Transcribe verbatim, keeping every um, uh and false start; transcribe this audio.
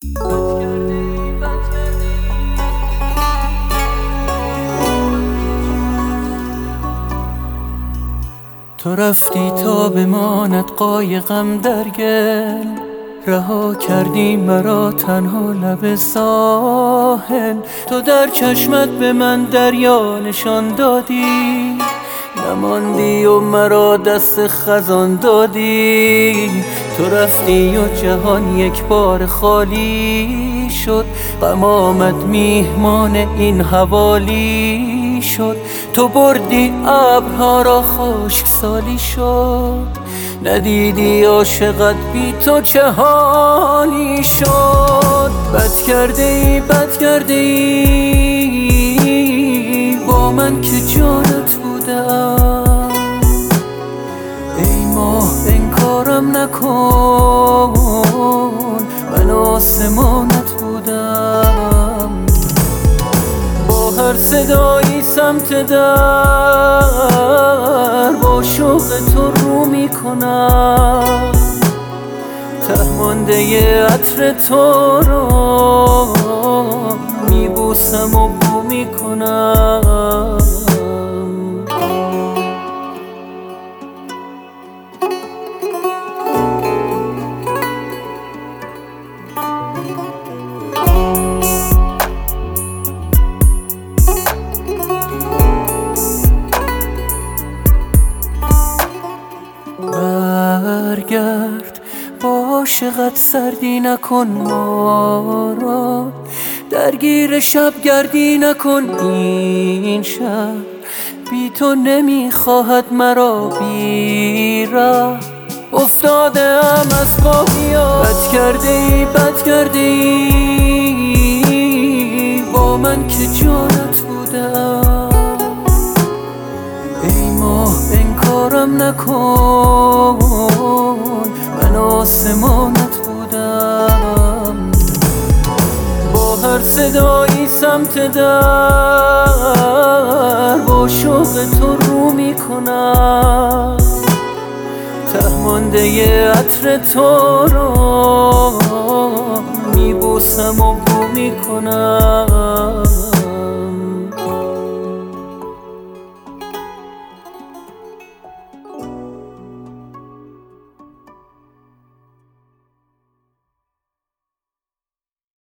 تو رفتی تا بماند قایقم در گل، رها کردی مرا تنها لب ساحل. تو در چشمت به من دریا نشان دادی، نماندی و مرا دست خزان دادی. تو رفتی و جهان یک بار خالی شد، غم آمد میهمان این حوالی شد. تو بردی ابرها را خشکسالی شد، ندیدی عاشقت بی تو چه حالی شد. بد کرده ای بد کرده ای با من که جانت بودم. ای ماه انکارم نکن، من آسمانت بودم. با هر صدایی سمت در با شوق تو رو میکنم. ته مانده عطر تو را میبوسم و بو میکنم. برگرد با عاشقت سردی نکن ما را، درگیر شب گردی نکن این شب. بی تو نمیخواهد مرا بی ره، افتاده ام از پا بیا. بد کرده ای بد کرده ای با من که جانت بودم. ای ماه انکارم نکن، من آسمانت بودم. با هر صدایی سمت در با شوق تو رو میکنم. ته مانده عطر تو را میبوسم و بو میکنم.